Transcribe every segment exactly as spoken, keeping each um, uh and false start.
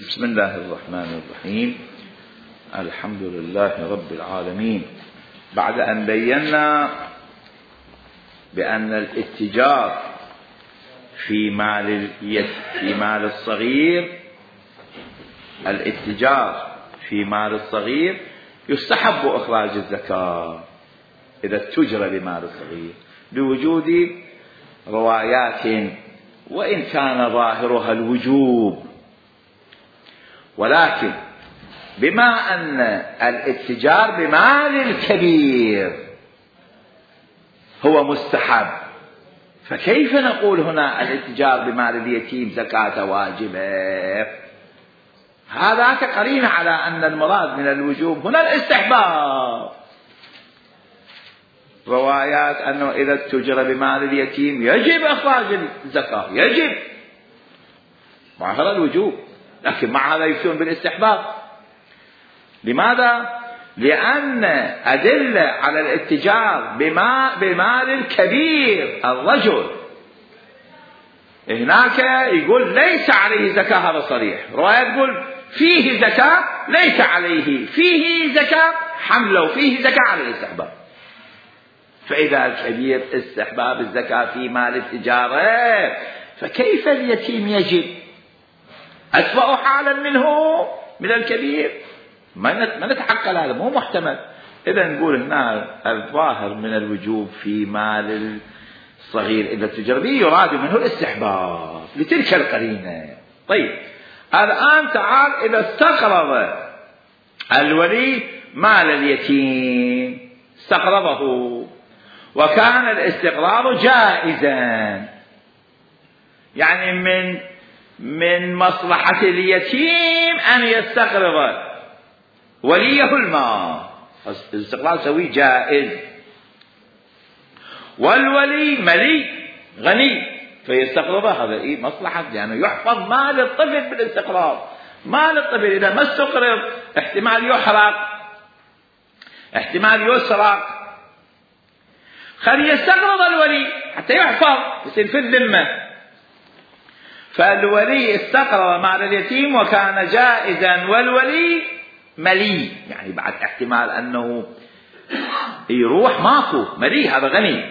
بسم الله الرحمن الرحيم. الحمد لله رب العالمين. بعد أن بينا بأن الاتجار في مال في مال الصغير الاتجار في مال الصغير يستحب إخراج الزكاة إذا اتجر بمال الصغير بوجود روايات وإن كان ظاهرها الوجوب، ولكن بما أن الاتجار بمال الكبير هو مستحب، فكيف نقول هنا الاتجار بمال اليتيم زكاة واجبة؟ هذا قرينة على أن المراد من الوجوب هنا الاستحباب. روايات أنه إذا اتجر بمال اليتيم يجب إخراج الزكاة، يجب مع هذا الوجوب، لكن مع هذا يفتون بالاستحباب. لماذا؟ لأن أدلة على الاتجار بمال الكبير الرجل هناك يقول ليس عليه زكاة، هذا صريح. رواية تقول فيه زكاة ليس عليه، فيه زكاة حمله، وفيه زكاة على الاستحباب. فإذا الكبير استحباب الزكاة في مال التجارة، فكيف اليتيم يجب؟ أسوأ حالا منه من الكبير؟ ما نتحقق هذا، مو محتمل. إذا نقول هنا الظاهر من الوجوب في مال الصغير إذا التجر به يراد منه الاستحباب لتلك القرينة. طيب الآن تعال إذا استقرض الولي مال اليتيم، استقرضه وكان الاستقراض جائزا، يعني من من مصلحة اليتيم أن يستقرض وليه المال، الاستقراض سوي جائز، والولي ملي غني فيستقرضه، هذا إيه مصلحة، لأنه يعني يحفظ مال الطفل بالاستقراض. مال الطفل إذا ما استقرض احتمال يحرق، احتمال يسرق، خلي يستقرض الولي حتى يحفظ يصير في الذمة. فالولي استقرض مال اليتيم وكان جائزا، والولي ملي، يعني بعد احتمال أنه يروح ماكو، ملي هذا غني.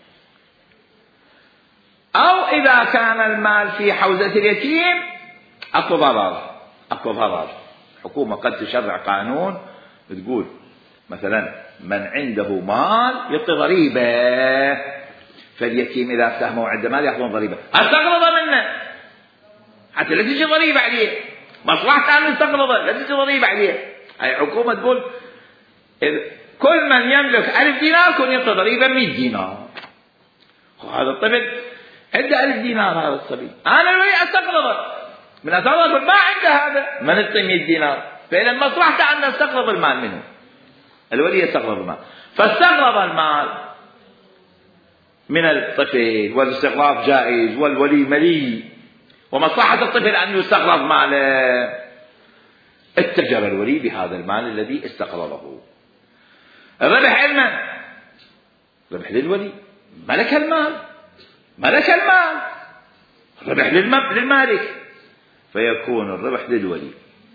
أو إذا كان المال في حوزة اليتيم أكو ضرر، أكو ضرر. الحكومة قد تشرع قانون بتقول مثلا من عنده مال يعطي ضريبة، فاليتيم إذا ساهموا عنده مال يأخذون ضريبة، استقرض منه حتى لا تجي ضريبة عليه، مصلحته أن يستقرضه لا تجي ضريبة عليه. هاي حكومة تقول كل من يملك ألف دينار كن يعطي ضريبة مئة دينار. وهذا الطفل عنده ألف دينار، هذا الصبي أنا الولي أستقرضه، من أستقرض ما عنده هذا ما نعطي مئة دينار، فإذا مصلحته أن نستقرض المال منه، الولي يستقرض المال، فاستقرض المال من الطفل والاستقراض جائز، والولي ملي، ومصلحة الطفل أن يستقرض ماله. اتجر الولي بهذا المال الذي استقرضه. الربح علما ربح للولي، ملك المال، ملك المال، ربح للمالك، فيكون الربح للولي.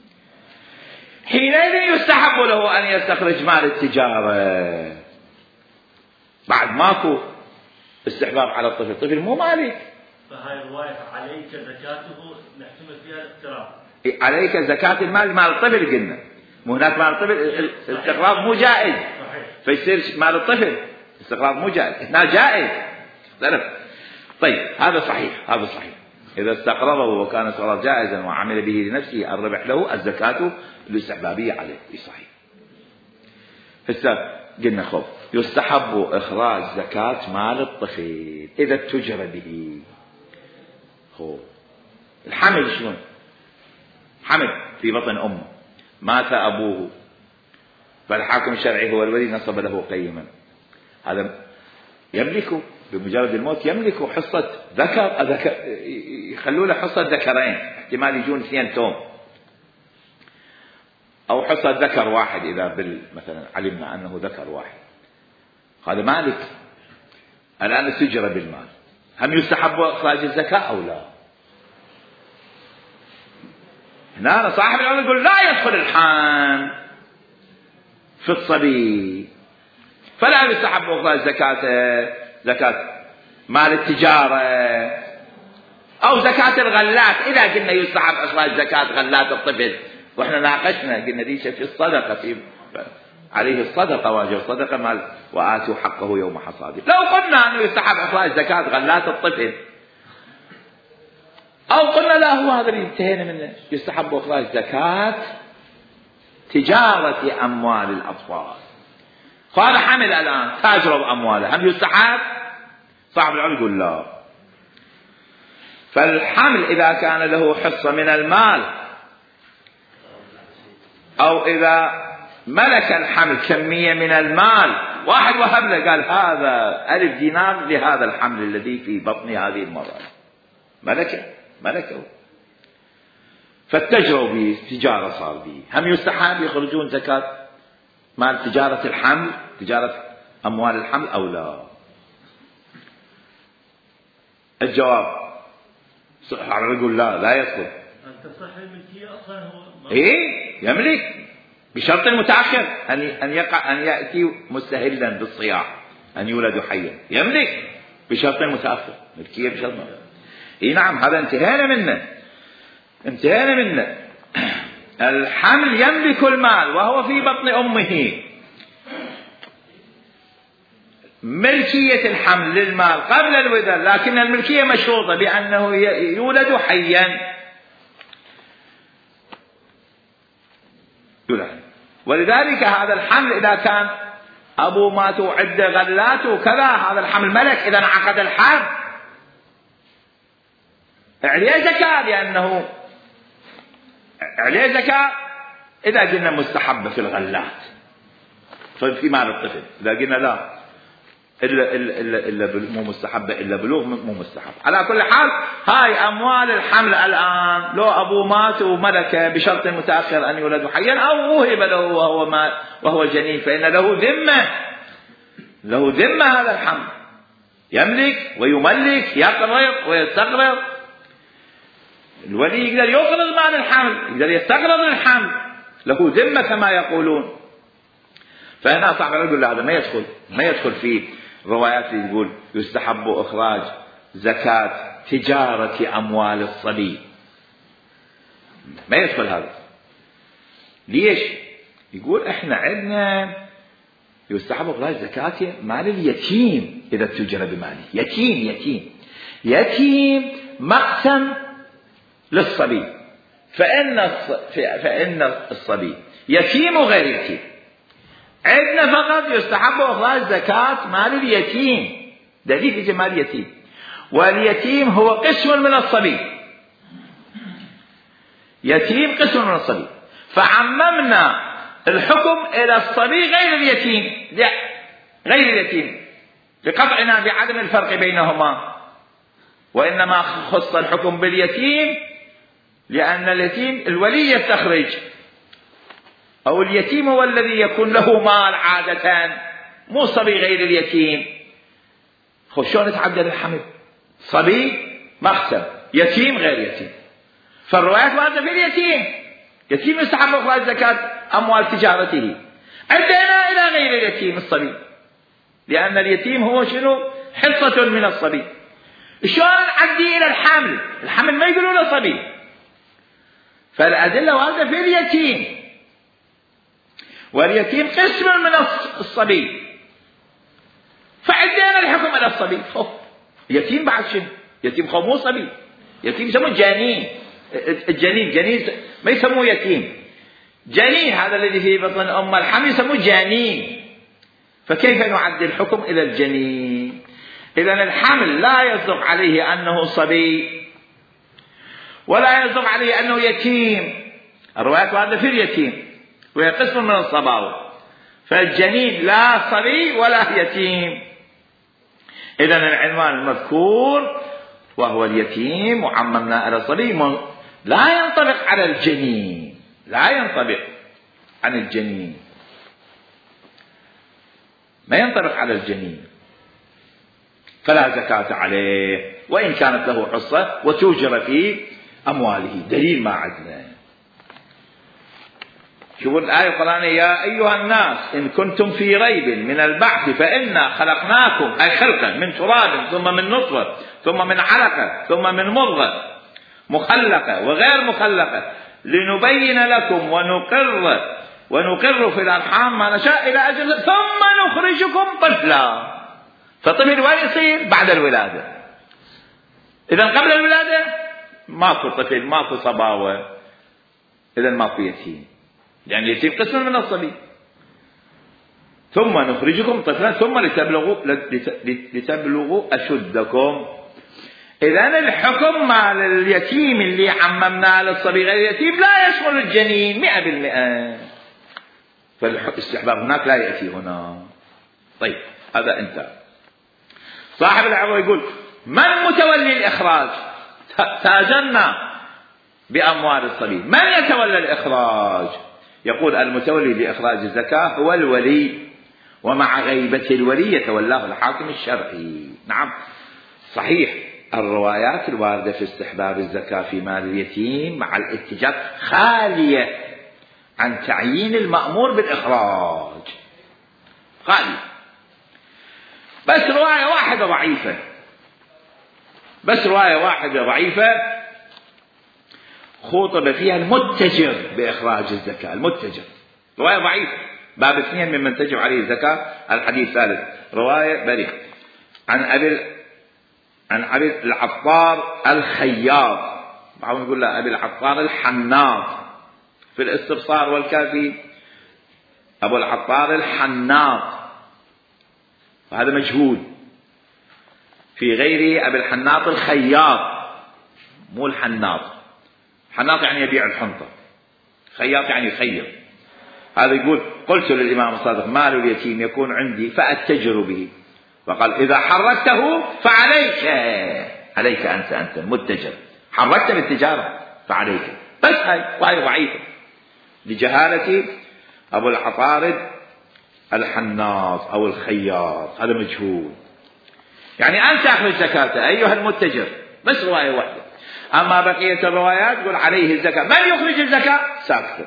حينئذ يستحب له أن يستخرج مال التجارة، بعد ماكو استحباب على الطفل، الطفل مو مالك. فهاي الرواية عليك زكاته نحتمل فيها الاقتراض، عليك زكاة المال، مال الطفل قلنا، مو هناك مال الطفل الاستقراض مو جائز، فيصير مال الطفل الاستقراض مو جائز، هنا جائز. طيب هذا صحيح، هذا صحيح. إذا استقرضه وكان استقراض جائزا وعمل به لنفسه الربح له، الزكاة الاستحبابية عليه، صحيح. هسه قلنا خب يستحب إخراج زكاة مال الطفل إذا اتجر به. هو الحمل شنو؟ حمل في بطن أمه، مات أبوه، فالحاكم الشرعي هو الولي نصب له قيما، هذا يملكه بمجرد الموت، يملكه حصة ذكر، ذكر يخلوا له حصة ذكرين، احتمال يجون اثنين توم، أو حصة ذكر واحد إذا بال مثلا علمنا أنه ذكر واحد، هذا مالك. الآن استجر بالمال، هم يستحب إخراج الزكاة أو لا؟ هنا صاحب العمل يقول لا يدخل الحمل في الصبي، فلا يستحب إخراج زكاة زكاة مال التجارة أو زكاة الغلات. إذا قلنا يستحب إخراج زكاة غلات الطفل، وإحنا ناقشنا قلنا دي في الصدقة، في عليه الصدقة، واجب الصدقة مال وآتوا حقه يوم حصاده. لو قلنا أنه يستحب إخراج زكاة غلات الطفل، أو قلنا لا هو هذا اللي انتهينا منه، يستحب إخراج زكاة تجارة أموال الأطفال. فهذا حمل الآن تاجر بأمواله، هل يستحب؟ صاحب العلم يقول لا. فالحمل إذا كان له حصة من المال، أو إذا ملك الحمل كمية من المال، واحد وهب له قال هذا ألف دينار لهذا الحمل الذي في بطن هذه المرأة، ملكه ملكه فاتجروا به، تجارة صار به، هم يستحب يخرجون زكاة مال تجارة الحمل، تجارة أموال الحمل أو لا؟ الجواب صاحب يقول لا لا يدخل. أنت صاحب الملكية أصلا هو إيه يملك بشرط متأخر أن أن يقع أن يأتي مستهلا بالصياح، أن يولد حيا، يملك بشرط متأخر، ملكية بشرط متأخر. إيه نعم، هذا انتهينا منه انتهينا منه. الحمل يملك المال وهو في بطن أمه، ملكية الحمل للمال قبل الولادة، لكن الملكية مشروطة بأنه يولد حيا. ولذلك هذا الحمل إذا كان أبو مات وعد غلات وكذا، هذا الحمل ملك. إذا انعقد الحمل عليه زكاة، لأنه عليه زكاة. إذا قلنا مستحبة في الغلات في مال الطفل، إذا قلنا لا إلا إلا إلا, إلا مو مستحبة إلا بلوغ مو مستحب. على كل حال هاي أموال الحمل الآن، لو أبو مات وملك بشرط متأخر أن يولد حيا، أو وهب له وهو ما وهو جنين، فإن له ذمة، له ذمة. هذا الحمل يملك ويملك، يقرض ويستقرض. الولي يقدر يقرض مال الحمل، يقدر يستقرض الحمل، له ذمة كما يقولون. فهنا صاحب يقول هذا ما يدخل ما يدخل في روايات اللي يقول يستحب إخراج زكاة تجارة أموال الصبي، ما يدخل هذا. ليش؟ يقول إحنا عندنا يستحب إخراج زكاة مال اليتيم إذا تجر بماله. يتيم يتيم يتيم مقسم للصبي، فإن فإن الصبي يتيم وغير يتيم. عندنا فقط يستحب إخراج زكاة مال اليتيم، دليل في جمال اليتيم، واليتيم هو قسم من الصبي، يتيم قسم من الصبي، فعممنا الحكم إلى الصبي غير اليتيم، لا غير اليتيم بقطعنا بعدم الفرق بينهما، وإنما خص الحكم باليتيم لأن اليتيم الولي يستخرج، أو اليتيم هو الذي يكون له مال عادة، مو صبي غير اليتيم. خشون نتعدد الحمل، صبي مقسم، يتيم غير يتيم. فالروايات واردة في اليتيم، يتيم يستحب إخراج زكاة أموال تجارته. عندنا إلى غير اليتيم الصبي، لأن اليتيم هو شنو؟ حصة من الصبي. شلون نعدي إلى الحمل؟ الحمل ما يقولون صبي، فالأدلة واردة في اليتيم، واليتيم قسم من الصبي، فعندنا الحكم على الصبي. يتيم بعد شنو؟ يتيم خو مو صبي، يتيم يسموه جنين. الجنين جنين ما يسموه يتيم، جنين هذا الذي في بطن أم الحمل يسموه جنين. فكيف نعدل الحكم إلى الجنين؟ إذن الحمل لا يصدق عليه أنه صبي، ولا يصدق عليه أنه يتيم. الروايات واردة في اليتيم، وهي قسم من الصباوة، فالجنين لا صبي ولا يتيم. إذن العنوان المذكور وهو اليتيم وعممنا على الصبي لا ينطبق على الجنين، لا ينطبق عن الجنين، ما ينطبق على الجنين، فلا زكاة عليه وإن كانت له حصة وتوجر في أمواله. دليل ما عندنا شوفوا الآية القرآنية: يا أيها الناس إن كنتم في ريب من البعث فإنا خلقناكم، أي خلقا، من تراب ثم من نطفة ثم من علقة ثم من مضغة مخلقة وغير مخلقة لنبين لكم ونقر ونقر في الأرحام ما نشاء إلى أجل ثم نخرجكم طفلا. فالطفل وين يصير؟ بعد الولادة. إذا قبل الولادة ماكو طفل، ماكو صباوة، إذا ماكو يتيم، يعني يتيم قسم من الصبي. ثم نخرجكم طفلا ثم لتبلغوا لتبلغوا أشدكم. إذا الحكم مع اليتيم اللي عممناه للصبي غير اليتيم لا يشمل الجنين مئة بالمئة، فالاستحباب هناك لا يأتي هنا. طيب هذا انت. صاحب العظة يقول: من متولي الإخراج؟ تاجرنا بأموال الصبي، من يتولى الإخراج؟ يقول: المتولي لإخراج الزكاة هو الولي، ومع غيبة الولي يتولاه الحاكم الشرعي. نعم صحيح، الروايات الواردة في استحباب الزكاة في مال اليتيم مع الاتجار خالية عن تعيين المأمور بالإخراج، خالية. بس رواية واحدة ضعيفة، بس رواية واحدة ضعيفة خوطب فيها المتجر بإخراج الزكاة. المتجر رواية ضعيفة، باب اثنين ممن تجب عليه الزكاة، الحديث الثالث رواية بريء عن أبي عن أبي العطار الخياط، بعضهم يقول له أبي العطار الحناط، في الاستبصار والكافي أبو العطار الحناط، وهذا مجهول. في غيره أبي الحناط الخياط، مو الحناط. حناط يعني يبيع الحنطة، خياط يعني يخيط. هذا يقول: قلت للإمام الصادق: مال اليتيم يكون عندي فأتجر به، فقال: إذا حركته فعليك، عليك أنت، أنت المتجر، حركت بالتجارة فعليك. بس هاي وهي ضعيفة لجهالة أبو العطارد الحناط أو الخياط، هذا مجهول. يعني أنت أخرج زكاة أيها المتجر، بس رواية واحدة. أما بقية الروايات يقول عليه الزكاة. من يخرج الزكاة؟ ساكت.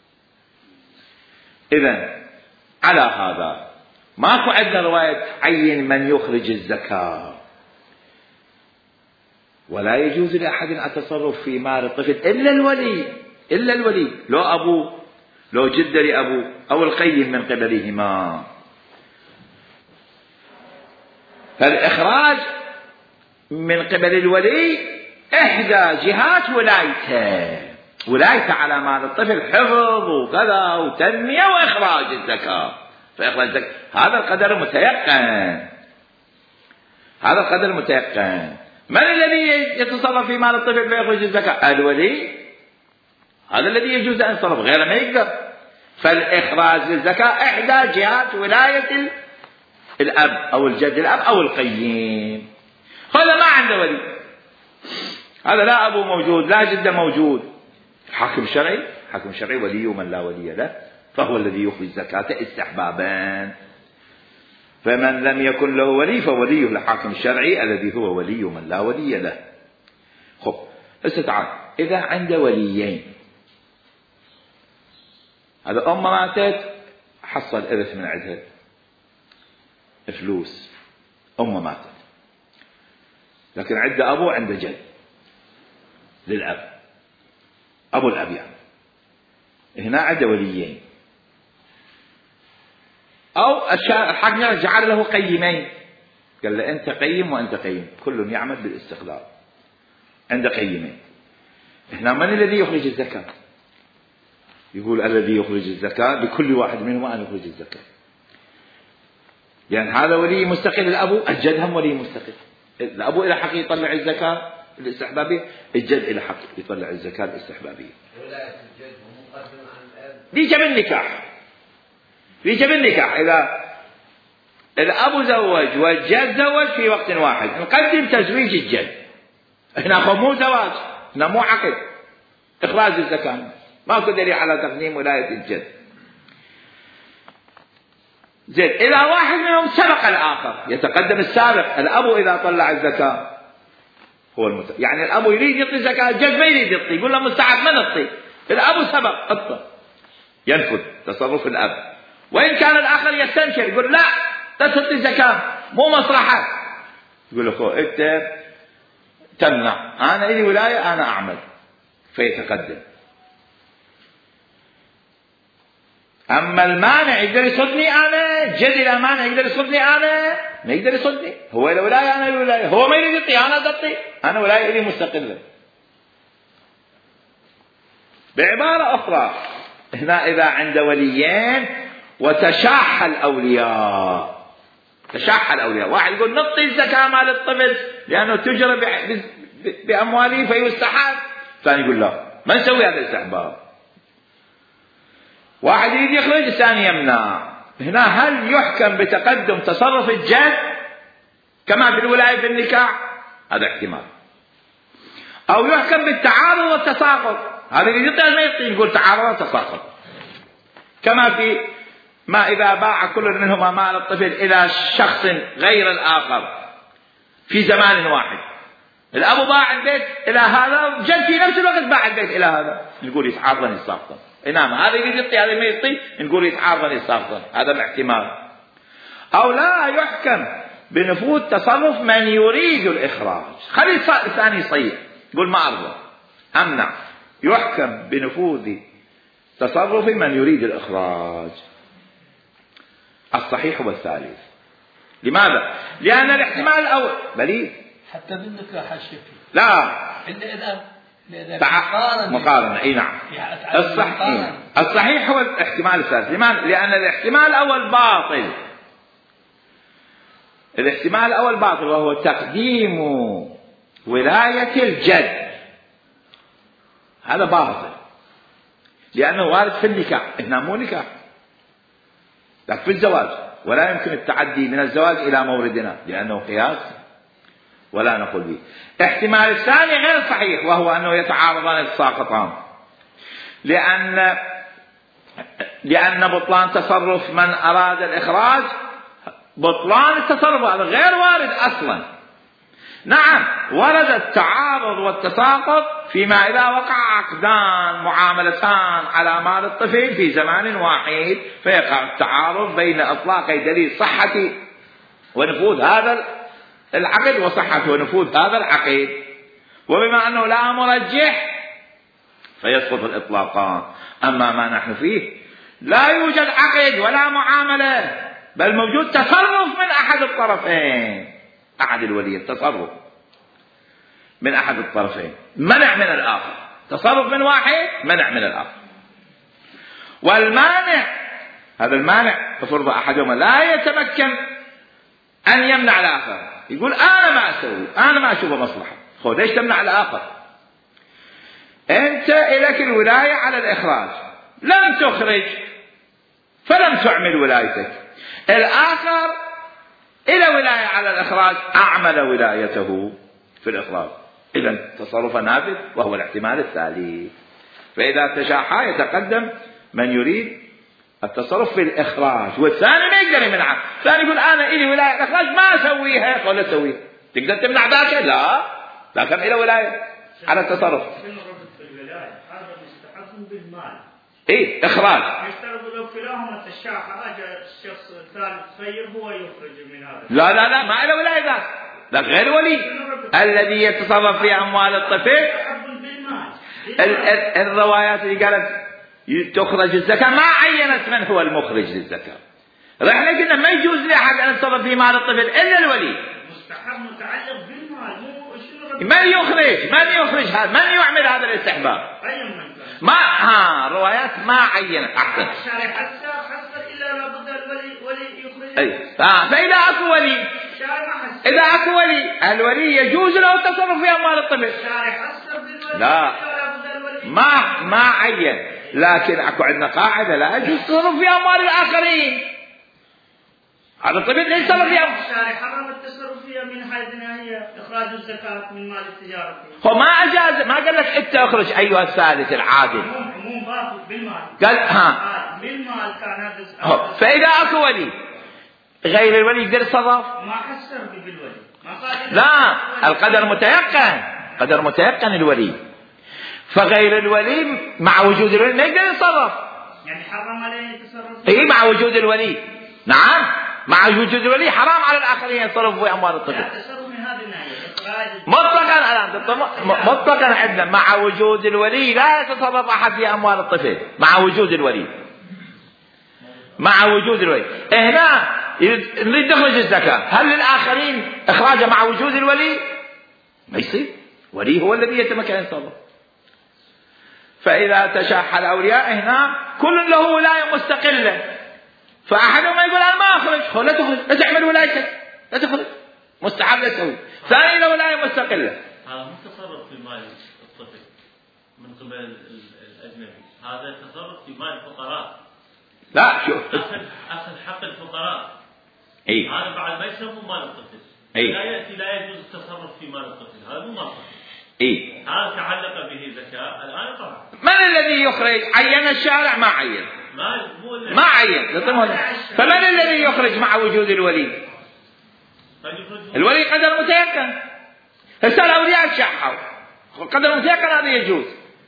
إذن على هذا ماكو عندنا رواية تعين من يخرج الزكاة، ولا يجوز لأحد التصرف في مال الطفل إلا الولي، إلا الولي، لو أبوه، لو جد لأبوه أو القيم من قبلهما. فالإخراج من قبل الولي إحدى جهات ولايته، ولايته على مال الطفل حفظ وكذا وتنمية وإخراج الزكاة. فإخراج الزكاة هذا القدر متيقن، هذا القدر متيقن. من الذي يتصرف في مال الطفل فيخرج الزكاة؟ الولي، هذا الذي يجوز أن يتصرف، غيره ما يقدر. فالإخراج للزكاة إحدى جهات ولاية الأب أو الجد الأب أو القيم. هذا ما عنده ولي، هذا لا أبو موجود لا جد موجود. الحاكم الشرعي، الحاكم الشرعي ولي من لا ولي له، فهو الذي يخرج الزكاة استحبابا. فمن لم يكن له ولي فوليه الحاكم الشرعي الذي هو ولي من لا ولي له. خب استطاع إذا عنده وليين، هذا أم ماتت حصل إرث من عندها فلوس، أم ماتت لكن عنده أبو عنده جد للأب، أبو الأب يعني، هنا عنده وليين. أو الحاكم جعل له قيمين، قال له أنت قيم وأنت قيم، كل يعمل بالاستقلال، عنده قيمين. هنا من الذي يخرج الزكاة؟ يقول الذي يخرج الزكاة لكل واحد منهما أن يخرج الزكاة، لأن يعني هذا ولي مستقل، الأبو الجد هم ولي مستقل. الأبو إلى حق يطلع الزكاة الاستحبابية، الجد إلى حق يطلع الزكاة الاستحبابية. دي جب النكاح، في جب النكاح إذا الأب زوج والجد زوج في وقت واحد، نقدم تزويج الجد. هنا مو زواج، هنا مو عقد، إخراج الزكاة، ماكو دليل على تقديم ولاية الجد. زين، إذا واحد منهم سبق الآخر يتقدم السابق. الأب إذا طلع الزكاة هو المت... يعني الأب يريد يعطي زكاة، الجد ما يريد يعطي، يقول له مستعد ما نعطي، الأب سبق اطلع. ينفذ تصرف الأب. وإن كان الآخر يستنكر يقول لا تعطي زكاة مو مصلحة، يقول له أنت تمنع، أنا إلي ولاية أنا أعمل، فيتقدم. أما المانع يقدر يصدني أنا، جد إلى مانع يقدر يصدني أنا، ما يقدر يصدني، هو إلى ولاية أنا إلى ولاية، هو ما يريد يعطي أنا أعطي، أنا ولاية إلي مستقلة. بعبارة أخرى هنا إذا عند وليين وتشاح الأولياء، تشاح الأولياء، واحد يقول نعطي الزكاة مال الطفل لأنه تجرى بأمواله فيستحب، ثاني يقول لا ما نسوي هذا الاستحباب. واحد يريد يخرج الثاني يمنع. هنا هل يحكم بتقدم تصرف الجد كما في الولاية في النكاح؟ هذا احتمال. أو يحكم بالتعارض والتساقط، هذا اللي يطلع ما يطلع يقول تعارض وتساقط، كما في ما إذا باع كل منهما مال الطفل إلى شخص غير الآخر في زمان واحد، الأب باع البيت إلى هذا وجد في نفس الوقت باع البيت إلى هذا، نقول يتعارض يتساقط. نعم هذا اللي يطي هذا ما يطي نقول يتعارض يتساقط، هذا الاحتمال. أو لا يحكم بنفوذ تصرف من يريد الإخراج، خلي الثاني يصيح يقول ما أرضى أمنع، يحكم بنفوذ تصرف من يريد الإخراج. الصحيح هو الثالث. لماذا؟ لأن الاحتمال الأول بليد حتى بالنكاح الشكل لا إلا إذا تع... مقارنة. أي نعم الصحيح الصحيح هو الاحتمال الثالث. لماذا؟ لأن الاحتمال الأول باطل، الاحتمال الأول باطل وهو تقديم ولاية الجد، هذا باطل لأنه وارد في النكاح، هنا مو نكاح لكن في الزواج، ولا يمكن التعدي من الزواج إلى موردنا لأنه قياس ولا نقول به. احتمال الثاني غير صحيح وهو أنه يتعارضان يتساقطان، لأن لأن بطلان تصرف من أراد الإخراج بطلان التصرف هذا غير وارد أصلا. نعم ورد التعارض والتساقط فيما إذا وقع عقدان معاملتان على مال الطفل في زمان واحد، فيقع التعارض بين إطلاق دليل صحة ونفوذ هذا العقد وصحة ونفوذ هذا العقد، وبما أنه لا مرجح فيسقط الإطلاقان. أما ما نحن فيه لا يوجد عقد ولا معاملة، بل موجود تصرف من أحد الطرفين، أحد الولي التصرف من أحد الطرفين منع من الآخر، تصرف من واحد منع من الآخر. والمانع هذا المانع افرض أحدهما لا يتمكن أن يمنع الآخر، يقول أنا ما أسوي، أنا ما أشوف مصلحة، خذ ليش تمنع الآخر؟ أنت إليك الولاية على الإخراج، لم تخرج فلم تعمل ولايتك، الآخر إلى ولاية على الإخراج أعمل ولايته في الإخراج، إذن تصرف نافذ وهو الاحتمال الثالث. فإذا تشاحا يتقدم من يريد التصرف في الإخراج، والثاني ما يقدر يمنعه، الثاني يقول أنا إلي ولاية الإخراج ما أسويها، ولا تسويها، تقدر تمنع ذاك؟ لا ذاك إلى ولاية على التصرف. إيه إخراج. يشترط لو كلاهما تشاحا أجا الشخص الثالث خير هو يخرج من هذا. لا لا لا ما إلى ولاية ذاك، ذاك غير ولي الذي يتصرف في أموال الطفل. الروايات اللي قالت تخرج الزكاة ما عينت من هو المخرج للزكاة، رحنا قلنا ما يجوز لأحد أن يتصرف في مال الطفل إلا الولي. مستحب متعلق بالمال، مو شنو من يخرج من يخرج هذا، من يعمل هذا الاستحباب؟ ما ها روايات ما عينت. أحسن. الشارع حسر حسر إلا لابد الولي ولي يخرج. أي آه فإذا أكو ولي، إذا أكو ولي الولي يجوز له التصرف في أموال الطفل. الشارع حسر بالولي. لا ما ما عين، لكن أكو عندنا قاعدة لا يجوز التصرف في أموال الآخرين. هذا الطفل ليس تصرف في أموال. الشارع حرم التصرف فيها من حيث هي إخراج الزكاة من مال التجارة. هو ما أجاز، ما قال لك أنت أخرج أيها الثالث العادل. مو باطل بالمال. قال ها. بالمال كان هذا. فإذا أكو ولي غير الولي يقدر يتصرف؟ ما حسر بالولي. ما قال. لا القدر متيقن، قدر متيقن الولي، فغير الولي مع وجود الولي ما يقدر يتصرف. يعني حرم عليه التصرف. اي مع وجود الولي. نعم مع وجود الولي حرام على الاخرين يتصرفوا في اموال الطفل. التصرف من هذه الناحيه مطلقا الان مطلقا عندنا مع وجود الولي لا يتصرف احد في اموال الطفل مع وجود الولي. مع وجود الولي هنا نريد نخرج الزكاة، هل للآخرين إخراجها مع وجود الولي؟ ما يصير، ولي هو الذي يتمكن أن يتصرف. فإذا تشاح الأولياء هنا كل له ولاية مستقلة، فأحدهم يقول أنا ما أخرج، لا تخرج، لا تعمل ولايتك، لا تخرج، مستحب لا تسوي. ثاني له ولاية مستقلة. هذا مو تصرف في مال الطفل من قبل الأجنبي، هذا تصرف في مال الفقراء. لا شوف أخذ أخذ حق الفقراء. إيه؟ هذا بعد ما يسمى مال الطفل. إيه؟ لا يأتي لا يجوز التصرف في مال الطفل، هذا مو مال الطفل. إيه؟ هذا تعلق به زكاة الآن طبعا. من الذي يخرج؟ عين الشارع؟ ما عين. ما مو ما عين. فمن الذي يخرج مع وجود الولي؟ الولي قدر متيقن. هسه الأولياء شحوا قدر متيقن هذا يجوز.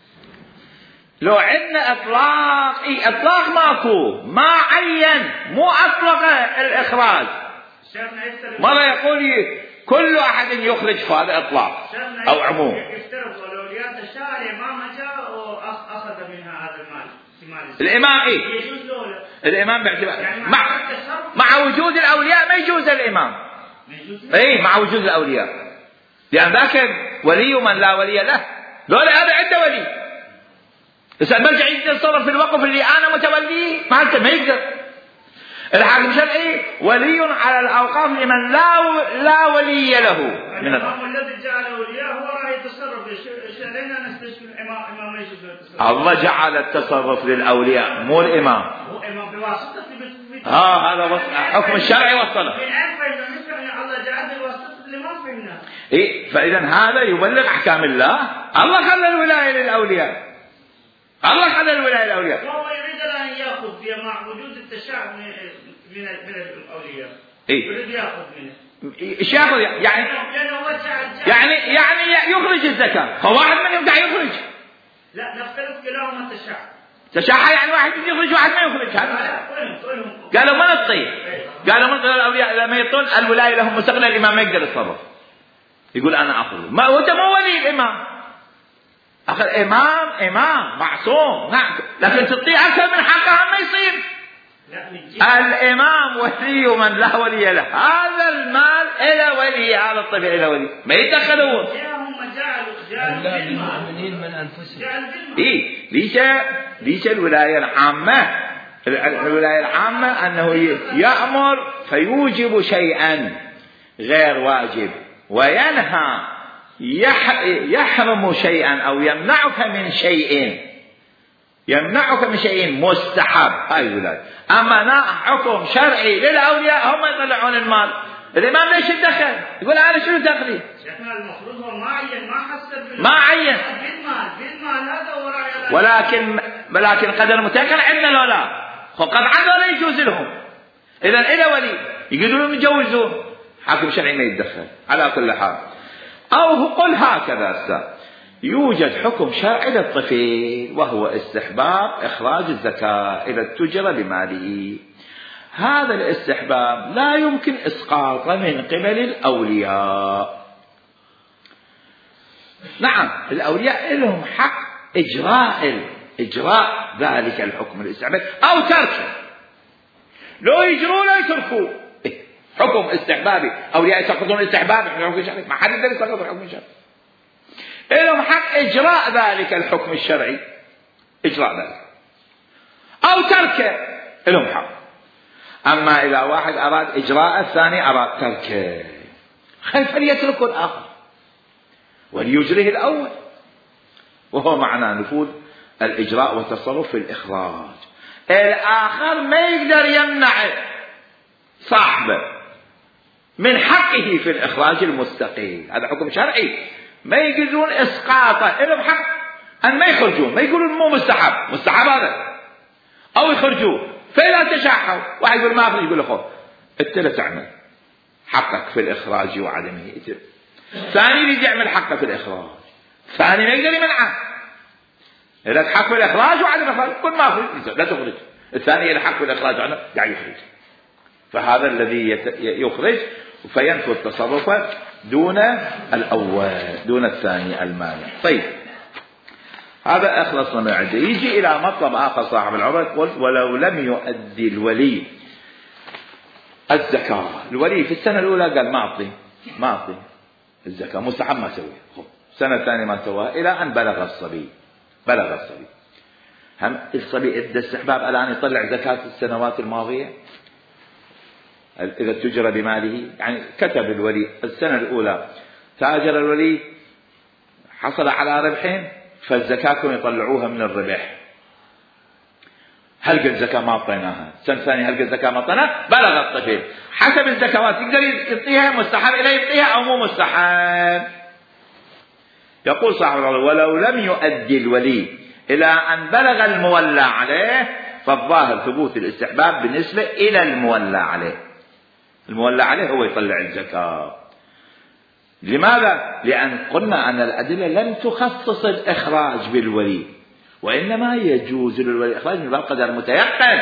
لو عندنا اطلاق اي اطلاق ماكو، ما عين، مو اطلق الاخراج. ماذا يقول كل احد يخرج في هذا اطلاق او عموم. يفترض الاولياء تشاء الامام جاء واخذ منها هذا المال. الامام اي يجوز له الامام باعتبار يعني مع مع وجود الاولياء ما يجوز الامام. اي مع وجود الاولياء، لان ذاك ولي من لا ولي له، لولا هذا عنده ولي. بس المرجع يتصرف في الوقف اللي انا متوليه ما ما يقدر. الحاكم الشرعي ولي على الاوقاف لمن لا لا ولي له. من الامام الذي جعل اولياء هو راح يتصرف شرعنا نستشفي الامام امام ليش يتصرف. الله جعل التصرف للاولياء مو الامام. هو امام بواسطه اه هذا حكم الشرعي وصله. من الف فهمنا الله جعل بواسطه اللي ما فهمنا. اي فاذا هذا يبلغ احكام الله. الله خلى الولايه للاولياء. الله خلى الولاية الأولياء. وهو يريد أن يأخذ فيها مع وجود التشعب من من من الأولياء. إيه؟ يريد يأخذ منه. إيش يأخذ يعني؟ يعني يعني يخرج الزكاة، فواحد منهم قاعد يخرج. لا نختلف كلاهما تشعب. تشعب يعني واحد يخرج واحد ما يخرج. هذا. قالوا ما نطيب. قالوا من الأولياء لما يطون الولاية لهم مستقلة، الإمام ما يقدر يتصرف. يقول أنا أخذ. ما هو مو ولي الإمام. أخذ إمام إمام معصوم نعم، لكن تطيع أكثر من حقها ما يصير. الإمام ولي من لا ولي له، هذا المال إلى ولي، هذا الطفل إلى ولي، ما يتدخلون. لا المؤمنين من أنفسهم. إيه ليش ليش الولاية العامة الولاية العامة أنه يأمر فيوجب شيئا غير واجب وينهى يحرم شيئا أو يمنعك من شيء يمنعك من شيء مستحب. هاي الولاية. أما حكم شرعي للأولياء هم يطلعون المال، الإمام ليش يتدخل؟ يقول أنا شنو دخلي؟ شيخنا المفروض هو ما عين ما حسب ما عين بالمال بالمال هذا وراء، ولكن ولكن قدر متيقن عندنا لو لا فقد عاد ولا يجوز لهم. إذا إلى ولي يقدرون يجوزون، حاكم شرعي ما يتدخل على كل حال. أو قل هكذا أستاذ، يوجد حكم شرعي للطفل وهو استحباب إخراج الزكاة إذا اتجر بماله. هذا الاستحباب لا يمكن إسقاطه من قبل الأولياء. نعم الأولياء لهم حق إجراء إجراء ذلك الحكم الاستحباب أو تركه، لو يجروا لا يتركوا. حكم استحبابي، أولياء يسقطون الاستحباب حكم شرعي، ما حد يقدر يسقط الحكم الشرعي. لهم حق إجراء ذلك الحكم الشرعي، إجراء ذلك أو تركه لهم حق. أما إذا واحد أراد إجراء الثاني أراد تركه فليتركه الآخر وليجريه الأول، وهو معنى نفوذ الإجراء والتصرف في الإخراج. الآخر ما يقدر يمنع صاحبه من حقه في الإخراج المستقيم. هذا حكم شرعي ما يقدرون إسقاطه، لهم حق أن ما يخرجون، ما يقولون مو مستحب، مستحب هذا أو يخرجوه. فإذا تشاحوا واحد يقول ما أخرج، يقول له خذ أنت لا تعمل حقك في الإخراج وعدمه. ثاني يريد يعمل حقه في الإخراج، ثاني ما يقدر يمنعه. لك حق بالإخراج وعدم الإخراج، كل ما أخرج لا تخرج. الثاني له حق بالإخراج وعدم قاعد يخرج، فهذا الذي يخرج فينفذ تصرفه دون الأول دون الثاني المانع. طيب هذا أخلصنا من عنده. يجي إلى مطلب آخر صاحب العمر يقول ولو لم يؤدي الولي الزكاة. الولي في السنة الأولى قال ما أعطي ما أعطي الزكاة، مستحب ما سويها. السنة الثانية ما سواها إلى أن بلغ الصبي. بلغ الصبي هم الصبي ادى استحباب الآن يطلع زكاة السنوات الماضية إذا تجرى بماله. يعني كتب الولي السنة الأولى تاجر الولي حصل على ربحين فالزكاة يطلعوها من الربح. هل قد زكاة ما أعطيناها؟ السنة الثانية هل قد زكاة ما أعطيناها؟ بلغ الطفل حسب الزكوات يقدر يعطيها، مستحب إليه يعطيها أو مو مستحب. يقول صاحب العمر ولو لم يؤدي الولي إلى أن بلغ المولى عليه فالظاهر ثبوت الاستحباب بالنسبة إلى المولى عليه. المولى عليه هو يطلع الزكاة. لماذا؟ لأن قلنا أن الأدلة لم تخصص الإخراج بالولي، وإنما يجوز للولي الإخراج من باب قدر متيقن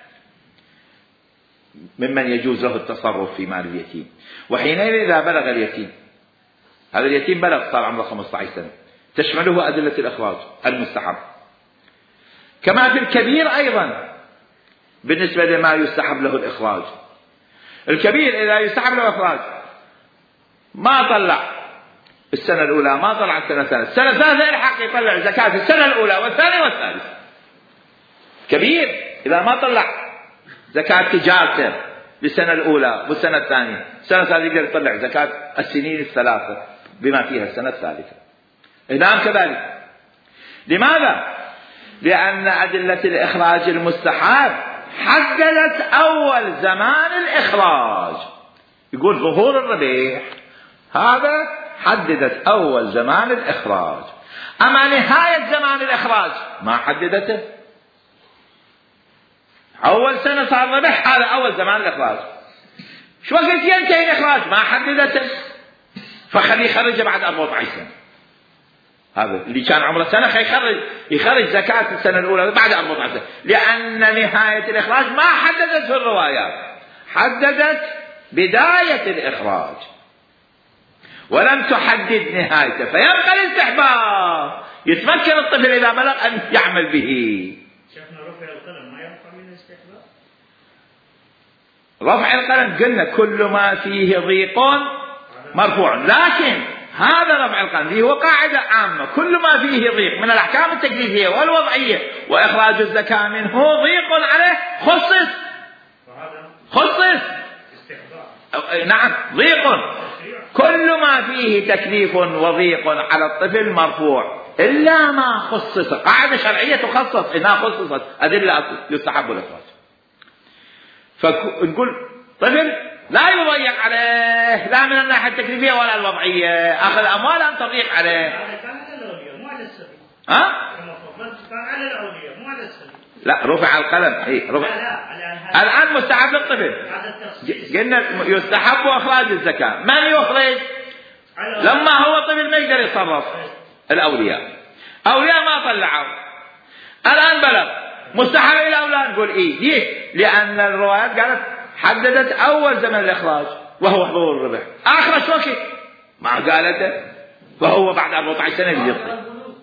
ممن يجوز له التصرف في مال اليتيم. وحينئذ إذا بلغ اليتيم، هذا اليتيم بلغ صار عمره خمسة عشر سنة، تشمله أدلة الإخراج المستحب، كما في الكبير أيضا بالنسبة لما يستحب له الإخراج. الكبير إذا يستحب له الإخراج ما طلع السنة الأولى ما طلع السنة الثانية، السنة الثالثة الحق يطلع زكاة السنة الأولى والثانية والثالثة. كبير إذا ما طلع زكاة تجارته للسنة الأولى والسنة الثانية، السنة الثالثة يقدر يطلع زكاة السنين الثلاثة بما فيها السنة الثالثة. نعم كذلك. لماذا؟ لأن أدلة الإخراج المستحب حددت أول زمان الإخراج. يقول ظهور الربيع هذا حددت أول زمان الإخراج، أما نهاية زمان الإخراج ما حددته. أول سنة صار ربح هذا أول زمان الإخراج، شو وقت ينتهي الإخراج ما حددته، فخليه يخرج بعد أربعة عشر سنة. هذا اللي كان عمره سنة يخرج يخرج زكاة السنة الأولى بعد أربعة عشر سنة، لأن نهاية الإخراج ما حددت في الروايات، حددت بداية الإخراج ولم تحدد نهايته، فيبقى الاستحباب يتمكن الطفل إذا بلغ أن يعمل به. شيخنا رفع القلم ما يرفع من الاستحباب؟ رفع القلم قلنا كل ما فيه ضيق مرفوع، لكن هذا رفع القلم هو قاعدة عامة، كل ما فيه ضيق من الأحكام التكليفية والوضعية وإخراج الزكاة منه ضيق عليه خصص خصص نعم ضيق. كل ما فيه تكليف وضيق على الطفل مرفوع إلا ما خصص، قاعدة شرعية تخصص إنها خصصت أدلة يستحب الإخراج. فنقول طفل لا يضيق عليه لا من الناحية التكليفية ولا الوضعية، أخذ أموال أن تضيق عليه. ها؟ على الأولياء مو على السبيل. لا رفع القلم إيه رفع. الآن مستحب للطفل، قلنا يستحب إخراج الزكاة. من يخرج؟ لما هو طفل ما يقدر يتصرف. الأولياء أولياء ما طلعوا الآن بلغ مستحب إلى أولاد نقول إيه ليه؟ لأن الروايات قالت حددت أول زمن الإخراج وهو حضور الربح، آخر شو وقت ما قالته وهو بعد أربعة عشر سنة يجي.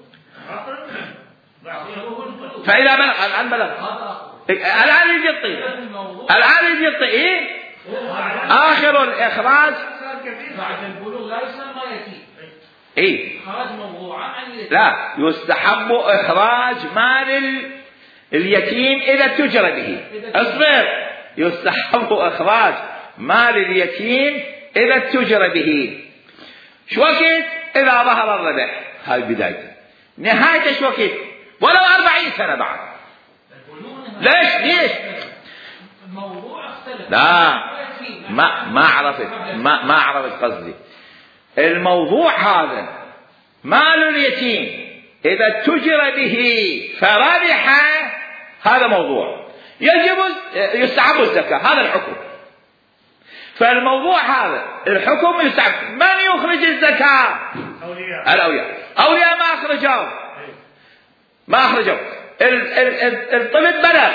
فإذا بلغ الآن بلغ الآن يجي الطيب الآن يجي الطيب إيه؟ آخر الإخراج بعد البلوغ لا يسمى يتيم. إيه؟ إخراج موضوعا عن اليتيم. لا يستحب إخراج مال اليتيم إذا تجرى به. اصبر، يستحب إخراج مال اليتيم إذا تجرى به. شو وقت؟ إذا ظهر الربح. هاي بدايته. نهايته شو وقت؟ ولو أربعين سنة بعد. ليش ليش؟ الموضوع اختلف. لا ما ما عرفت ما ما عرفت قصدي. الموضوع هذا مال اليتيم إذا تجرى به فربح هذا موضوع يجب يستحب الزكاة، هذا الحكم. فالموضوع هذا الحكم يستحب. من يخرج الزكاة؟ أولياء. الأولياء. أولياء ما أخرجوا ما أخرجوا، الطفل بلغ،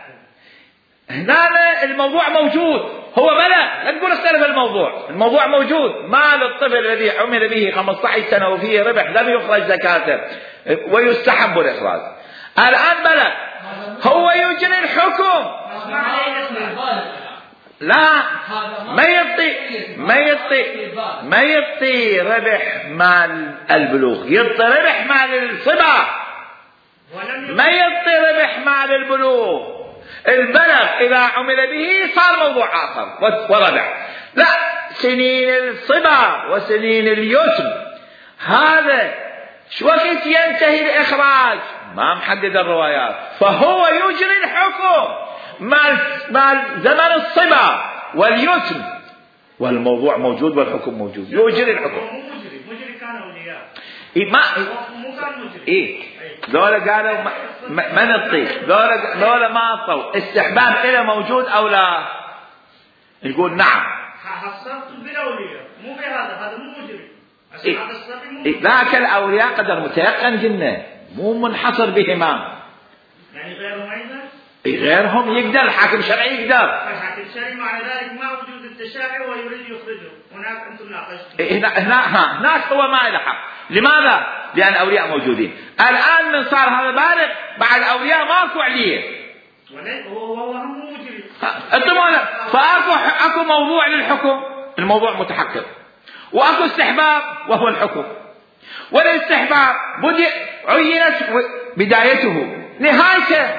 هنا الموضوع موجود، هو بلغ، لا تقول اختلف الموضوع، الموضوع موجود. مال الطفل الذي عمل به خمسة عشر سنة وفيه ربح لم يخرج زكاته ويستحب الإخراج، الآن بلغ، هو يجري الحكم. لا، ما يعطي ما يعطي ما يعطي ربح مال البلوغ، يعطي ربح مال الصبا، ما يعطي ربح مال البلوغ. البلغ إذا عمل به صار موضوع آخر وربح، لا، سنين الصبا وسنين اليتم هذا شو وقت ينتهي الإخراج؟ ما محدد الروايات، فهو يجري الحكم مال مال زمن الصبا واليتم، والموضوع موجود والحكم موجود، يجري الحكم. مجري مجري كان أولياء إيه ما مو كان مجري. إيه ذولا قالوا ما, ما نطي، ذولا ذولا ما عطوا استحباب إلى موجود أو لا؟ يقول نعم. حصلت بالأولياء مو بهذا، هذا مو مجري. إيه إيه ذاك الأولياء قدر متيقن قلنا مو منحصر بهما. يعني غيرهم أيضا؟ إيه غيرهم يقدر، الحاكم الشرعي يقدر. الحاكم الشرعي مع ذلك ما وجود التشريع ويريد يخرجه، هناك أنتم ناقشتم. إيه هنا هنا هناك هو ما له حق، لماذا؟ لأن الأولياء موجودين. الآن من صار هذا بالغ بعد الأولياء ماكو عليه. هو هو هم مجري. أنتم فأكو أكو موضوع للحكم، الموضوع متحقق، وأكو استحباب وهو الحكم. والاستحباب بدأ عينت بدايته، نهايته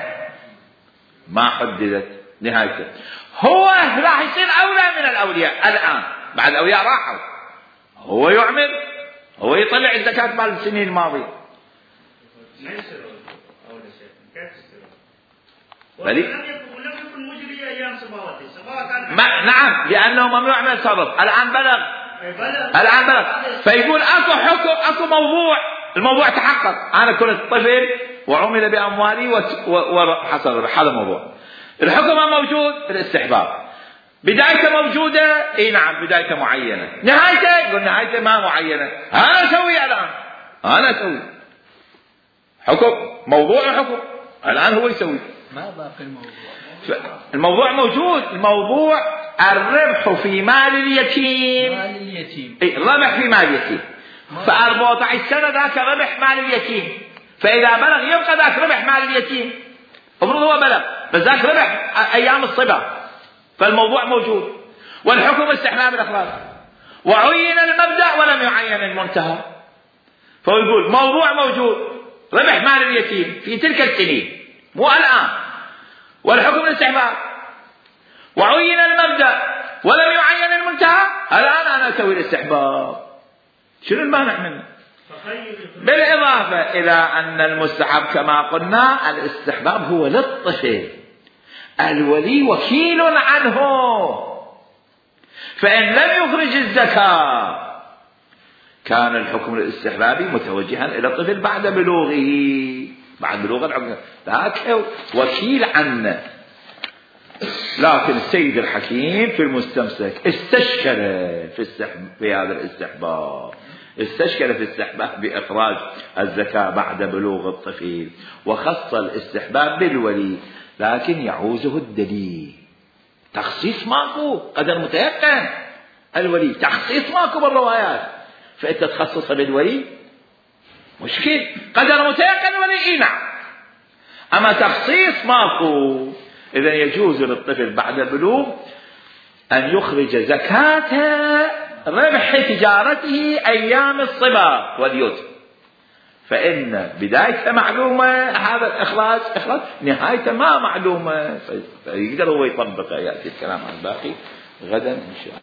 ما حددت نهايته. هو راح يصير أولى من الأولياء الآن بعد الأولياء راحوا، هو يعمل، هو يطلع الزكاة مال السنين الماضية. ما يصير أول شيء، كيف يصير؟ ولم ولم يكن مجري أيام صباوته، صباوة كان ما نعم، لأنه ممنوع من الصرف. الآن بلغ، بلغ الآن بلغ، فيقول أكو حكم، أكو موضوع، الموضوع تحقق. أنا كنت طفل وعمل بأموالي وحصل هذا الموضوع. الحكم موجود، الاستحباب بدايته موجودة، اي نعم بدايته معينة، نهايته يقول نهايته ما معينة. أنا أسوي الآن، أنا أسوي حكم، موضوع حكم، الآن هو يسوي. ما باقي الموضوع؟ الموضوع موجود، الموضوع الربح في مال اليتيم. مال اليتيم، اي الربح في مال اليتيم، فأربعة عشر سنة ذاك ربح مال اليتيم، فإذا بلغ يبقى ذاك ربح مال اليتيم، المفروض هو بلغ بس ذاك ربح أيام الصبا، فالموضوع موجود. والحكم استحباب الإخراج، وعين المبدأ ولم يعين المنتهى، فهو يقول موضوع موجود، ربح مال اليتيم في تلك السنين مو الآن، والحكم الاستحباب، وعين المبدأ ولم يعين المنتهى، الآن أنا أسوي الاستحباب. شنو المانع منه؟ بالإضافة إلى أن المستحب كما قلنا الاستحباب هو للطفل، الولي وكيل عنه، فإن لم يخرج الزكاة كان الحكم الاستحبابي متوجها إلى الطفل بعد بلوغه، بعد بلوغ العمر، ذاك وكيل عنه. لكن السيد الحكيم في المستمسك استشكل في, في هذا الاستحباب، استشكل في الاستحباب بإخراج الزكاة بعد بلوغ الطفل، وخص الاستحباب بالولي، لكن يعوزه الدليل. تخصيص ماكو، قدر متيقن الولي، تخصيص ماكو بالروايات، فأنت تخصص بالولي مشكل، قدر متيقن الولي إيه نعم، أما تخصيص ماكو. إذن يجوز للطفل بعد البلوغ أن يخرج زكاة ربح تجارته أيام الصبا واليتم، فإن بدايته معلومة هذا الإخراج إخراج، نهايته ما معلومة، فيقدر هو يطبق. يأتي الكلام عن باقي غدا إن شاء الله.